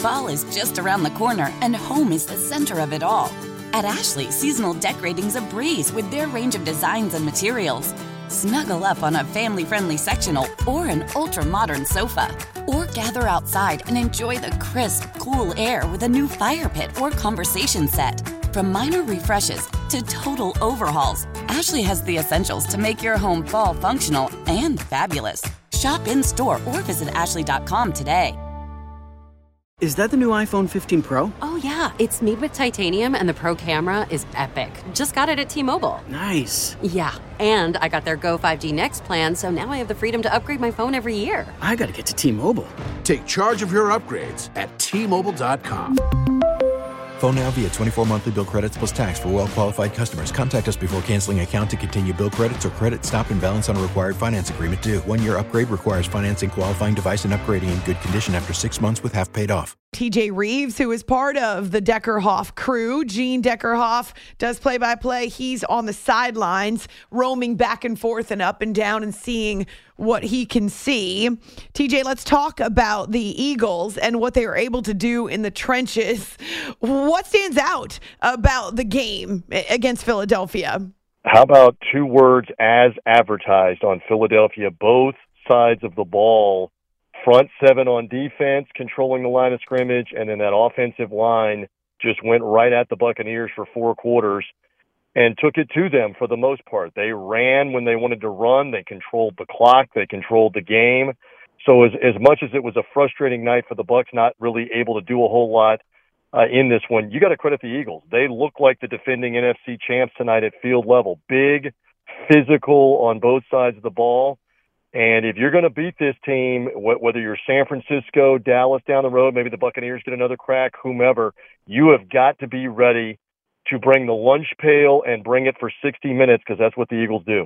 Fall is just around the corner, and home is the center of it all. At Ashley, seasonal decorating's a breeze with their range of designs and materials. Snuggle up on a family-friendly sectional or an ultra-modern sofa. Or gather outside and enjoy the crisp, cool air with a new fire pit or conversation set. From minor refreshes to total overhauls, Ashley has the essentials to make your home fall functional and fabulous. Shop in-store or visit ashley.com today. Is that the new iPhone 15 Pro? Oh, yeah. It's made with titanium, and the Pro camera is epic. Just got it at T-Mobile. Nice. Yeah, and I got their Go 5G Next plan, so now I have the freedom to upgrade my phone every year. I gotta get to T-Mobile. Take charge of your upgrades at T-Mobile.com. Phone now via 24 monthly bill credits plus tax for well-qualified customers. Contact us before canceling account to continue bill credits or credit stop and balance on a required finance agreement due. 1-year upgrade requires financing qualifying device and upgrading in good condition after 6 months with half paid off. TJ Reeves, who is part of the Deckerhoff crew. Gene Deckerhoff does play-by-play. He's on the sidelines, roaming back and forth and up and down and seeing what he can see. TJ, let's talk about the Eagles and what they were able to do in the trenches. What stands out about the game against Philadelphia? How about 2 words as advertised on Philadelphia? Both sides of the ball. Front 7 on defense, controlling the line of scrimmage, and then that offensive line just went right at the Buccaneers for 4 quarters and took it to them for the most part. They ran when they wanted to run. They controlled the clock. They controlled the game. So as much as it was a frustrating night for the Bucs, not really able to do a whole lot in this one, you got to credit the Eagles. They look like the defending NFC champs tonight at field level. Big, physical on both sides of the ball. And if you're going to beat this team, whether you're San Francisco, Dallas down the road, maybe the Buccaneers get another crack, whomever, you have got to be ready to bring the lunch pail and bring it for 60 minutes because that's what the Eagles do.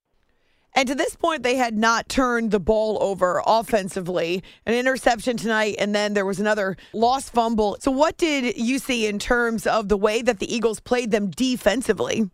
And to this point, they had not turned the ball over offensively. An interception tonight, and then there was another lost fumble. So what did you see in terms of the way that the Eagles played them defensively?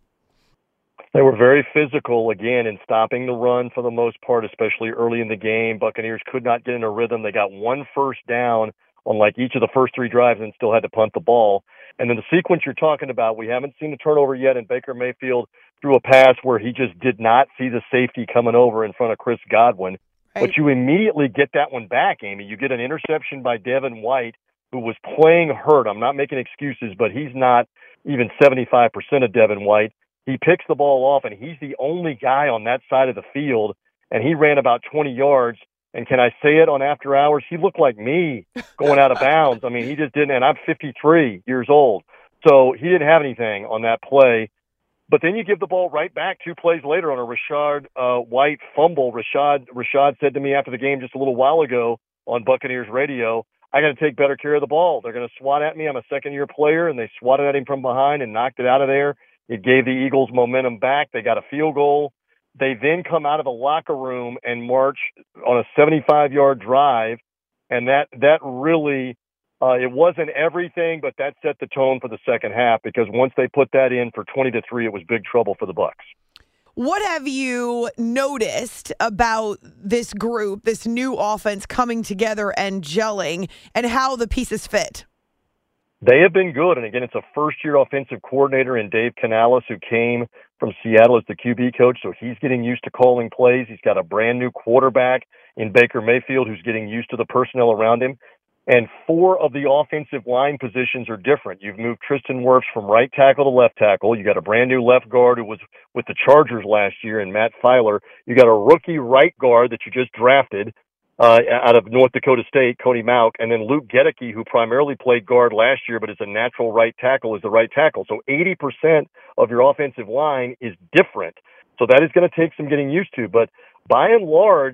They were very physical, again, in stopping the run for the most part, especially early in the game. Buccaneers could not get in a rhythm. They got 1 first down on like each of the first 3 drives and still had to punt the ball. And then the sequence you're talking about, we haven't seen the turnover yet, and Baker Mayfield threw a pass where he just did not see the safety coming over in front of Chris Godwin. Right. But you immediately get that one back, Amy. You get an interception by Devin White, who was playing hurt. I'm not making excuses, but he's not even 75% of Devin White. He picks the ball off, and he's the only guy on that side of the field, and he ran about 20 yards. And can I say it on After Hours? He looked like me going out of bounds. I mean, he just didn't, and I'm 53 years old. So he didn't have anything on that play. But then you give the ball right back 2 plays later on a Rashad White fumble. Rashad said to me after the game just a little while ago on Buccaneers radio, I got to take better care of the ball. They're going to swat at me. I'm a second-year player, and they swatted at him from behind and knocked it out of there. It gave the Eagles momentum back. They got a field goal. They then come out of the locker room and march on a 75-yard drive, and that really it wasn't everything, but that set the tone for the second half because once they put that in for 20-3, it was big trouble for the Bucs. What have you noticed about this group, this new offense coming together and gelling, and how the pieces fit? They have been good, and again, it's a first-year offensive coordinator in Dave Canales who came from Seattle as the QB coach, so he's getting used to calling plays. He's got a brand-new quarterback in Baker Mayfield who's getting used to the personnel around him, and 4 of the offensive line positions are different. You've moved Tristan Wirfs from right tackle to left tackle. You got a brand-new left guard who was with the Chargers last year in Matt Filer. You got a rookie right guard that you just drafted out of North Dakota State, Cody Mauch, and then Luke Gedeke, who primarily played guard last year but is a natural right tackle, is the right tackle. So 80% of your offensive line is different. So that is going to take some getting used to. But by and large,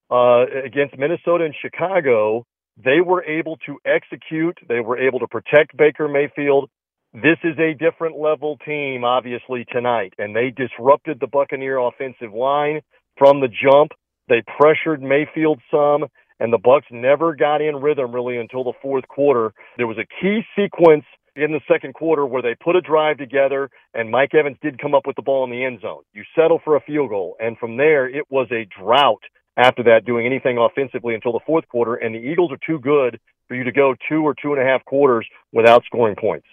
against Minnesota and Chicago, they were able to execute. They were able to protect Baker Mayfield. This is a different level team, obviously, tonight. And they disrupted the Buccaneer offensive line from the jump. They pressured Mayfield some, and the Bucs never got in rhythm really until the fourth quarter. There was a key sequence in the second quarter where they put a drive together, and Mike Evans did come up with the ball in the end zone. You settle for a field goal, and from there it was a drought after that doing anything offensively until the fourth quarter, and the Eagles are too good for you to go 2 or 2.5 quarters without scoring points.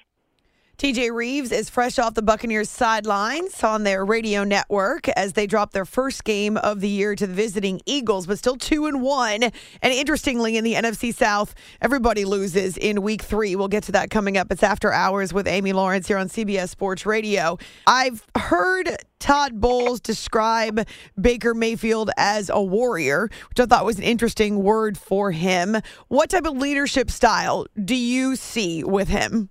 TJ Reeves is fresh off the Buccaneers sidelines on their radio network as they drop their first game of the year to the visiting Eagles, but still 2-1. And interestingly, in the NFC South, everybody loses in week 3. We'll get to that coming up. It's After Hours with Amy Lawrence here on CBS Sports Radio. I've heard Todd Bowles describe Baker Mayfield as a warrior, which I thought was an interesting word for him. What type of leadership style do you see with him?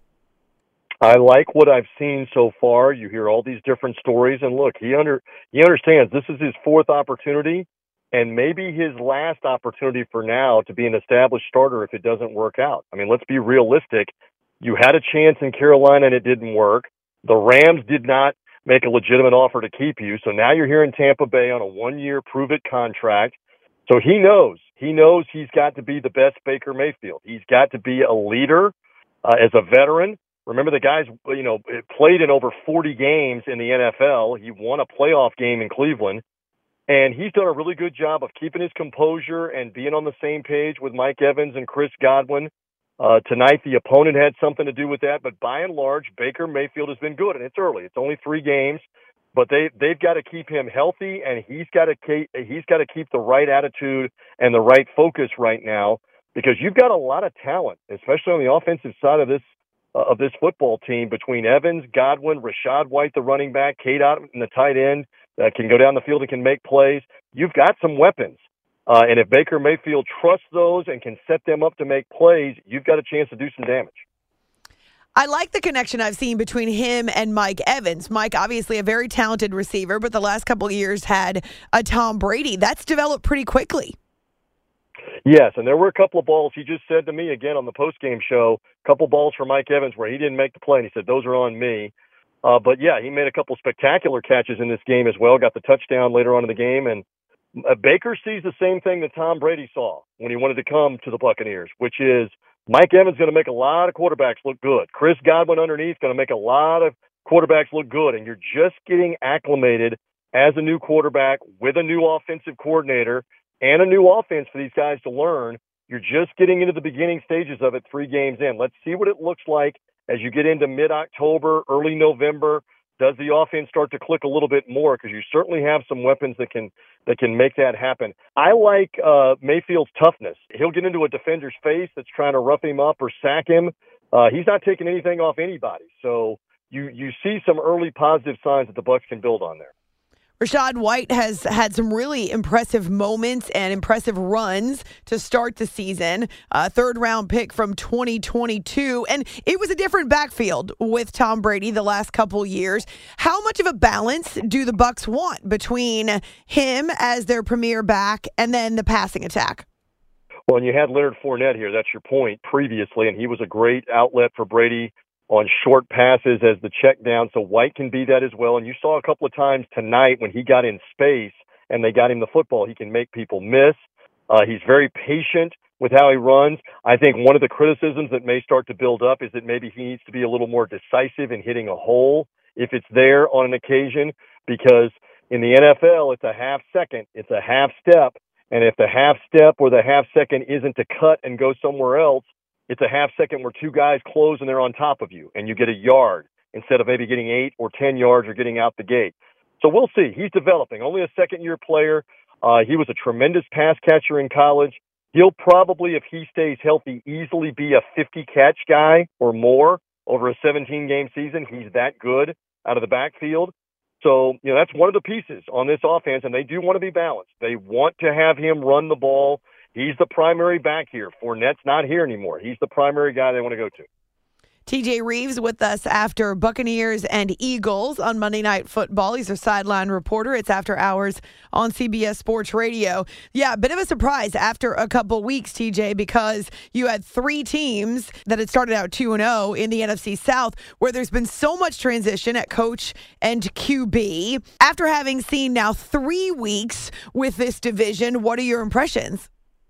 I like what I've seen so far. You hear all these different stories, and look, he understands this is his 4th opportunity and maybe his last opportunity for now to be an established starter if it doesn't work out. I mean, let's be realistic. You had a chance in Carolina and it didn't work. The Rams did not make a legitimate offer to keep you, so now you're here in Tampa Bay on a 1-year prove-it contract. So he knows he's got to be the best Baker Mayfield. He's got to be a leader as a veteran. Remember, the guy's, played in over 40 games in the NFL. He won a playoff game in Cleveland, and he's done a really good job of keeping his composure and being on the same page with Mike Evans and Chris Godwin. Tonight, the opponent had something to do with that, but by and large, Baker Mayfield has been good, and it's early. It's only 3 games, but they've got to keep him healthy, and he's got to keep the right attitude and the right focus right now, because you've got a lot of talent, especially on the offensive side of this football team, between Evans, Godwin, Rachaad White, the running back, Cade Otton, the tight end that can go down the field and can make plays. You've got some weapons. And if Baker Mayfield trusts those and can set them up to make plays, you've got a chance to do some damage. I like the connection I've seen between him and Mike Evans. Mike, obviously a very talented receiver, but the last couple of years had a Tom Brady. That's developed pretty quickly. Yes, and there were a couple of balls he just said to me again on the postgame show, a couple balls for Mike Evans where he didn't make the play, and he said, those are on me. But, yeah, he made a couple spectacular catches in this game as well, got the touchdown later on in the game. And Baker sees the same thing that Tom Brady saw when he wanted to come to the Buccaneers, which is Mike Evans going to make a lot of quarterbacks look good. Chris Godwin underneath going to make a lot of quarterbacks look good, and you're just getting acclimated as a new quarterback with a new offensive coordinator and a new offense for these guys to learn. You're just getting into the beginning stages of it 3 games in. Let's see what it looks like as you get into mid-October, early November. Does the offense start to click a little bit more? Because you certainly have some weapons that can make that happen. I like Mayfield's toughness. He'll get into a defender's face that's trying to rough him up or sack him. He's not taking anything off anybody. So you see some early positive signs that the Bucs can build on there. Rachaad White has had some really impressive moments and impressive runs to start the season. A 3rd-round pick from 2022. And it was a different backfield with Tom Brady the last couple years. How much of a balance do the Bucs want between him as their premier back and then the passing attack? Well, and you had Leonard Fournette here. That's your point previously, and he was a great outlet for Brady on short passes as the check down, so White can be that as well. And you saw a couple of times tonight when he got in space and they got him the football, he can make people miss. He's very patient with how he runs. I think one of the criticisms that may start to build up is that maybe he needs to be a little more decisive in hitting a hole if it's there on an occasion, because in the NFL, it's a half second, it's a half step, and if the half step or the half second isn't to cut and go somewhere else, it's a half second where 2 guys close and they're on top of you, and you get a yard instead of maybe getting 8 or 10 yards or getting out the gate. So we'll see. He's developing. Only a second-year player. He was a tremendous pass catcher in college. He'll probably, if he stays healthy, easily be a 50-catch guy or more over a 17-game season. He's that good out of the backfield. So, that's one of the pieces on this offense, and they do want to be balanced. They want to have him run the ball. He's the primary back here. Fournette's not here anymore. He's the primary guy they want to go to. TJ Reeves with us after Buccaneers and Eagles on Monday Night Football. He's our sideline reporter. It's After Hours on CBS Sports Radio. Yeah, a bit of a surprise after a couple weeks, TJ, because you had 3 teams that had started out 2-0 in the NFC South, where there's been so much transition at coach and QB. After having seen now 3 weeks with this division, what are your impressions?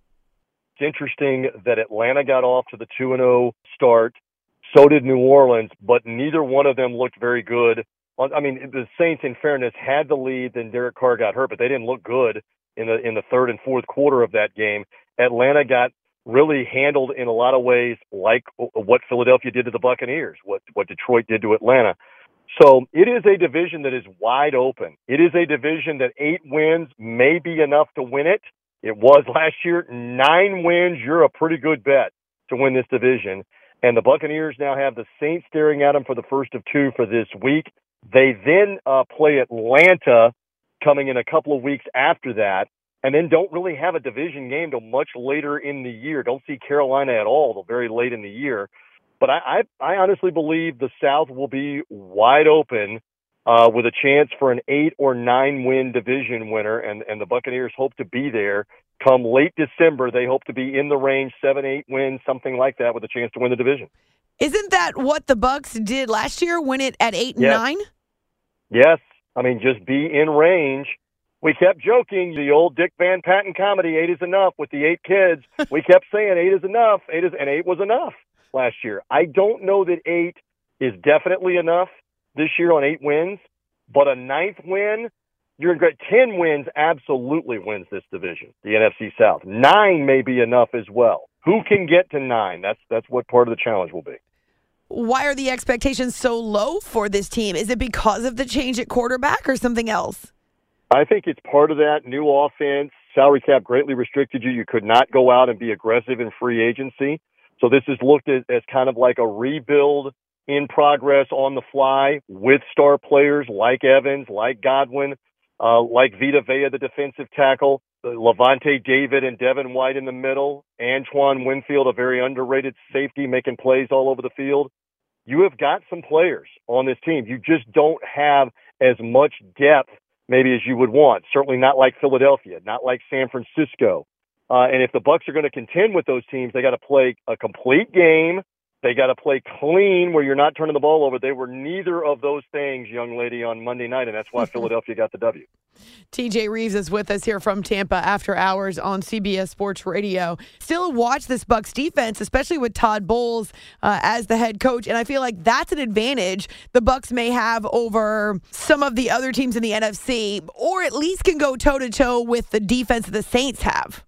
It's interesting that Atlanta got off to the 2-0 start. So did New Orleans, but neither one of them looked very good. I mean, the Saints, in fairness, had the lead, then Derek Carr got hurt, but they didn't look good in the third and fourth quarter of that game. Atlanta got really handled in a lot of ways like what Philadelphia did to the Buccaneers, what Detroit did to Atlanta. So it is a division that is wide open. It is a division that 8 wins may be enough to win it. It was last year. 9 wins, you're a pretty good bet to win this division. And the Buccaneers now have the Saints staring at them for the first of 2 for this week. They then play Atlanta coming in a couple of weeks after that, and then don't really have a division game till much later in the year. Don't see Carolina at all till very late in the year. But I honestly believe the South will be wide open with a chance for an 8 or 9 win division winner, and the Buccaneers hope to be there. Come late December, they hope to be in the range, 7, 8 wins, something like that, with a chance to win the division. Isn't that what the Bucs did last year, win it at 8 and 9? Yes. I mean, just be in range. We kept joking, the old Dick Van Patten comedy, 8 is enough, with the 8 kids. We kept saying 8 is enough, and 8 was enough last year. I don't know that 8 is definitely enough this year on 8 wins, but a 9th win, you're great. 10 wins absolutely wins this division, the NFC South. 9 may be enough as well. Who can get to 9? That's what part of the challenge will be. Why are the expectations so low for this team? Is it because of the change at quarterback or something else? I think it's part of that new offense. Salary cap greatly restricted you. You could not go out and be aggressive in free agency. So this is looked at as kind of like a rebuild in progress on the fly with star players like Evans, like Godwin, like Vita Vea, the defensive tackle, Levante David and Devin White in the middle, Antoine Winfield, a very underrated safety, making plays all over the field. You have got some players on this team. You just don't have as much depth maybe as you would want. Certainly not like Philadelphia, not like San Francisco. And if the Bucs are going to contend with those teams, they got to play a complete game. They got to play clean where you're not turning the ball over. They were neither of those things, young lady, on Monday night, and that's why Philadelphia got the W. TJ Reeves is with us here from Tampa after hours on CBS Sports Radio. Still watch this Bucs defense, especially with Todd Bowles as the head coach, and I feel like that's an advantage the Bucs may have over some of the other teams in the NFC, or at least can go toe-to-toe with the defense the Saints have.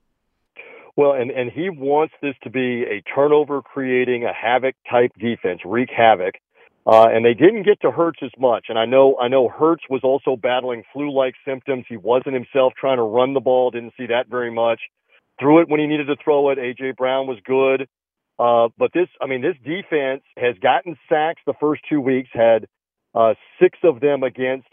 Well, and he wants this to be a turnover-creating, a havoc-type defense, wreak havoc. And they didn't get to Hurts as much. And I know Hurts was also battling flu-like symptoms. He wasn't himself trying to run the ball. Didn't see that very much. Threw it when he needed to throw it. A.J. Brown was good. But this defense has gotten sacks the first 2 weeks, had 6 of them against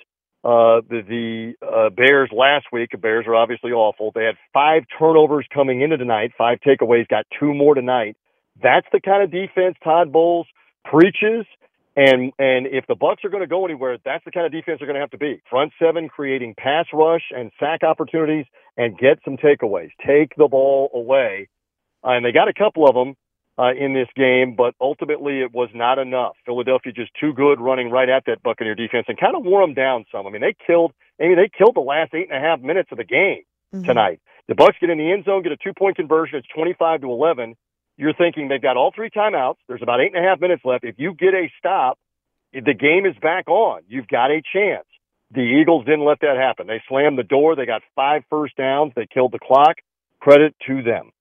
the Bears last week. The Bears are obviously awful. They had 5 turnovers coming into tonight, 5 takeaways, got 2 more tonight. That's the kind of defense Todd Bowles preaches. And if the Bucs are going to go anywhere, that's the kind of defense they're going to have to be. Front 7 creating pass rush and sack opportunities and get some takeaways. Take the ball away. And they got a couple of them in this game, but ultimately it was not enough. Philadelphia just too good running right at that Buccaneer defense and kind of wore them down some. I mean, they killed the last 8.5 minutes of the game tonight. The Bucs get in the end zone, get a 2-point conversion. It's 25-11. You're thinking they've got all 3 timeouts. There's about 8.5 minutes left. If you get a stop, the game is back on. You've got a chance. The Eagles didn't let that happen. They slammed the door. They got 5 first downs. They killed the clock. Credit to them.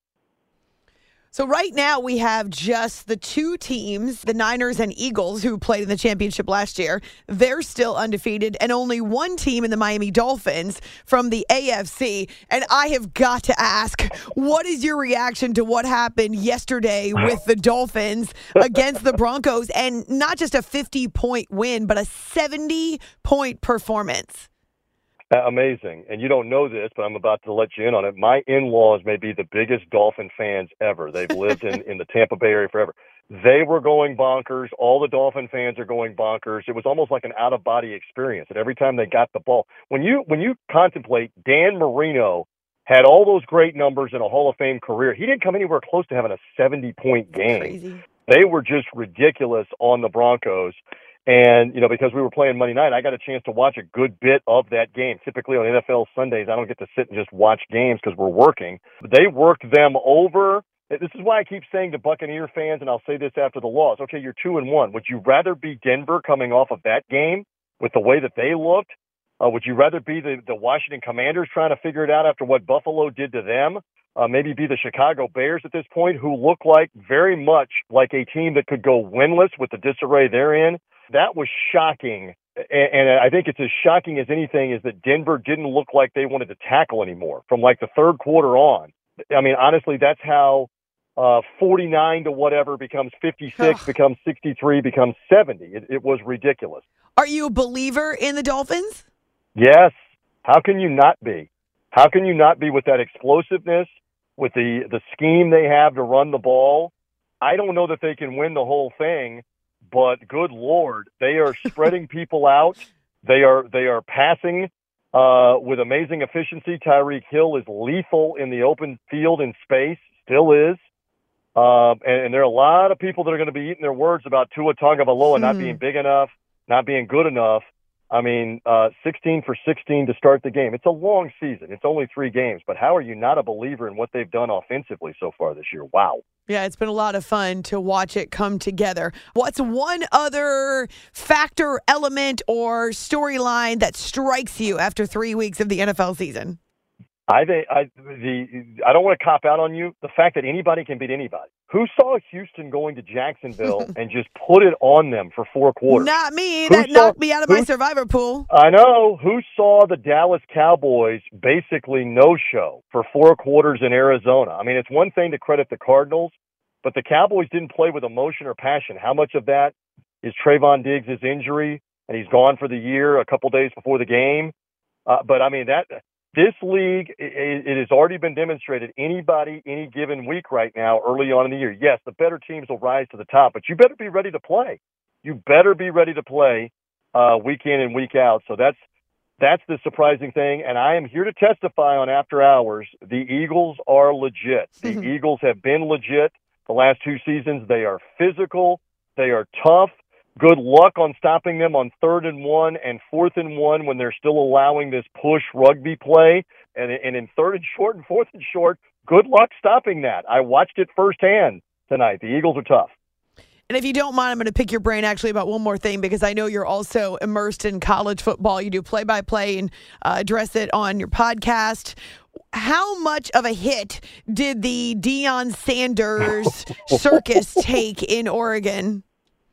So right now we have just the 2 teams, the Niners and Eagles, who played in the championship last year. They're still undefeated, and only 1 team in the Miami Dolphins from the AFC. And I have got to ask, what is your reaction to what happened yesterday with the Dolphins against the Broncos? And not just a 50-point win, but a 70-point performance. Amazing. And you don't know this, but I'm about to let you in on it. My in-laws may be the biggest Dolphin fans ever. They've lived in the Tampa Bay area forever. They were going bonkers. All the Dolphin fans are going bonkers. It was almost like an out-of-body experience. And every time they got the ball, when you contemplate Dan Marino had all those great numbers in a Hall of Fame career, he didn't come anywhere close to having a 70-point game. Crazy. They were just ridiculous on the Broncos. And, because we were playing Monday night, I got a chance to watch a good bit of that game. Typically on NFL Sundays, I don't get to sit and just watch games because we're working. They worked them over. This is why I keep saying to Buccaneer fans, and I'll say this after the loss, okay, you're 2-1. Would you rather be Denver coming off of that game with the way that they looked Would you rather be the Washington Commanders trying to figure it out after what Buffalo did to them? Maybe be the Chicago Bears at this point, who look like very much like a team that could go winless with the disarray they're in. That was shocking. And I think it's as shocking as anything is that Denver didn't look like they wanted to tackle anymore from like the third quarter on. I mean, honestly, that's how 49 to whatever becomes 56, becomes 63, becomes 70. It was ridiculous. Are you a believer in the Dolphins? Yes. How can you not be? How can you not be with that explosiveness, with the scheme they have to run the ball? I don't know that they can win the whole thing, but good Lord, they are spreading people out. They are passing with amazing efficiency. Tyreek Hill is lethal in the open field in space, still is. And there are a lot of people that are going to be eating their words about Tua Tagovailoa not being big enough, not being good enough. I mean, 16 for 16 to start the game. It's a long season. It's only 3 games. But how are you not a believer in what they've done offensively so far this year? Wow. Yeah, it's been a lot of fun to watch it come together. What's one other factor, element, or storyline that strikes you after 3 weeks of the NFL season? I don't want to cop out on you. The fact that anybody can beat anybody. Who saw Houston going to Jacksonville and just put it on them for 4 quarters? Not me. That knocked me out of my survivor pool. I know. Who saw the Dallas Cowboys basically no-show for 4 quarters in Arizona? I mean, it's one thing to credit the Cardinals, but the Cowboys didn't play with emotion or passion. How much of that is Trayvon Diggs' injury, and he's gone for the year a couple days before the game? But, I mean, this league, it has already been demonstrated. Anybody, any given week right now, early on in the year, yes, the better teams will rise to the top, but you better be ready to play. You better be ready to play week in and week out. So that's the surprising thing, and I am here to testify on After Hours. The Eagles are legit. The Eagles have been legit the last 2 seasons. They are physical. They are tough. Good luck on stopping them on 3rd and 1 and 4th and 1 when they're still allowing this push rugby play. And in 3rd and short and 4th and short, good luck stopping that. I watched it firsthand tonight. The Eagles are tough. And if you don't mind, I'm going to pick your brain actually about one more thing, because I know you're also immersed in college football. You do play-by-play and address it on your podcast. How much of a hit did the Deion Sanders circus take in Oregon?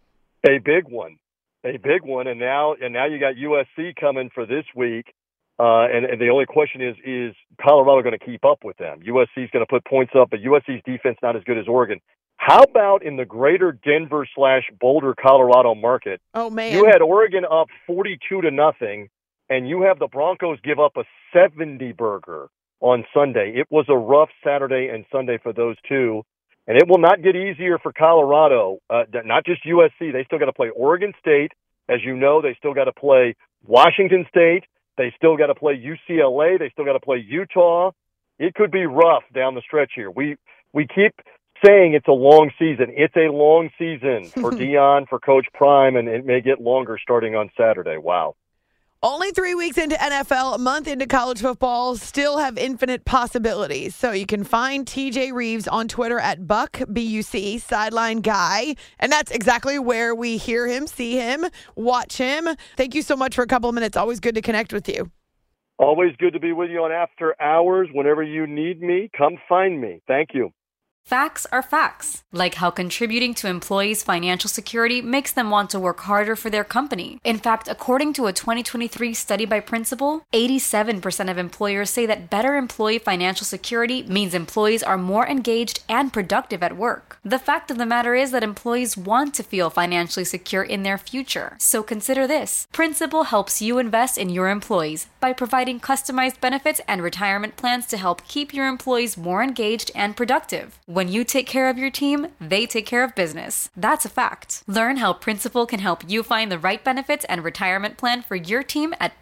A big one. And now you got USC coming for this week. And the only question is Colorado going to keep up with them? USC is going to put points up, but USC's defense not as good as Oregon. How about in the greater Denver/Boulder, Colorado market? Oh, man. You had Oregon up 42-0, and you have the Broncos give up a 70-burger on Sunday. It was a rough Saturday and Sunday for those two. And it will not get easier for Colorado, not just USC. They still got to play Oregon State. As you know, they still got to play Washington State. They still got to play UCLA. They still got to play Utah. It could be rough down the stretch here. We keep saying it's a long season. It's a long season for Deion, for Coach Prime, and it may get longer starting on Saturday. Wow. Only 3 weeks into NFL, a month into college football, still have infinite possibilities. So you can find TJ Reeves on Twitter at Buck, B-U-C, Sideline Guy. And that's exactly where we hear him, see him, watch him. Thank you so much for a couple of minutes. Always good to connect with you. Always good to be with you on After Hours. Whenever you need me, come find me. Thank you. Facts are facts, like how contributing to employees' financial security makes them want to work harder for their company. In fact, according to a 2023 study by Principal, 87% of employers say that better employee financial security means employees are more engaged and productive at work. The fact of the matter is that employees want to feel financially secure in their future. So consider this. Principal helps you invest in your employees by providing customized benefits and retirement plans to help keep your employees more engaged and productive. When you take care of your team, they take care of business. That's a fact. Learn how Principal can help you find the right benefits and retirement plan for your team at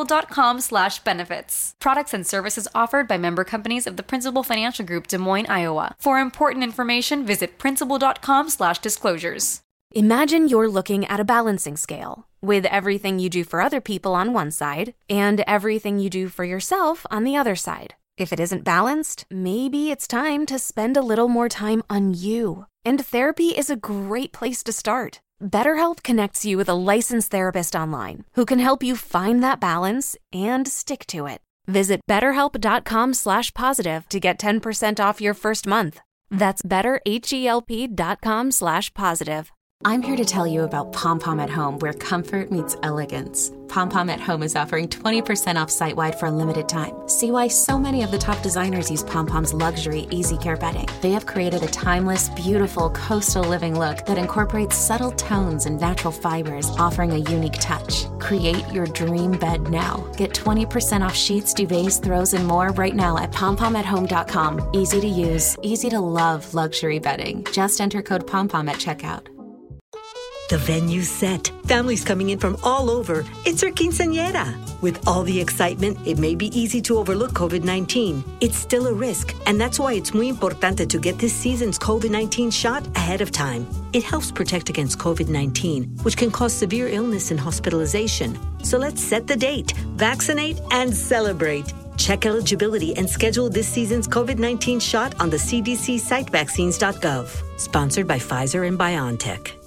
principal.com/benefits. Products and services offered by member companies of the Principal Financial Group, Des Moines, Iowa. For important information, visit principal.com/disclosures. Imagine you're looking at a balancing scale with everything you do for other people on one side and everything you do for yourself on the other side. If it isn't balanced, maybe it's time to spend a little more time on you. And therapy is a great place to start. BetterHelp connects you with a licensed therapist online who can help you find that balance and stick to it. Visit BetterHelp.com/positive to get 10% off your first month. That's BetterHelp.com/positive. I'm here to tell you about Pom Pom at Home, where comfort meets elegance. Pom Pom at Home is offering 20% off site-wide for a limited time. See why so many of the top designers use Pom Pom's luxury Easy Care bedding. They have created a timeless, beautiful coastal living look that incorporates subtle tones and natural fibers, offering a unique touch. Create your dream bed now. Get 20% off sheets, duvets, throws, and more right now at pompomathome.com. Easy to use, easy to love luxury bedding. Just enter code POMPOM at checkout. The venue's set. Families coming in from all over. It's our quinceañera. With all the excitement, it may be easy to overlook COVID-19. It's still a risk, and that's why it's muy importante to get this season's COVID-19 shot ahead of time. It helps protect against COVID-19, which can cause severe illness and hospitalization. So let's set the date, vaccinate, and celebrate. Check eligibility and schedule this season's COVID-19 shot on the CDC site vaccines.gov. Sponsored by Pfizer and BioNTech.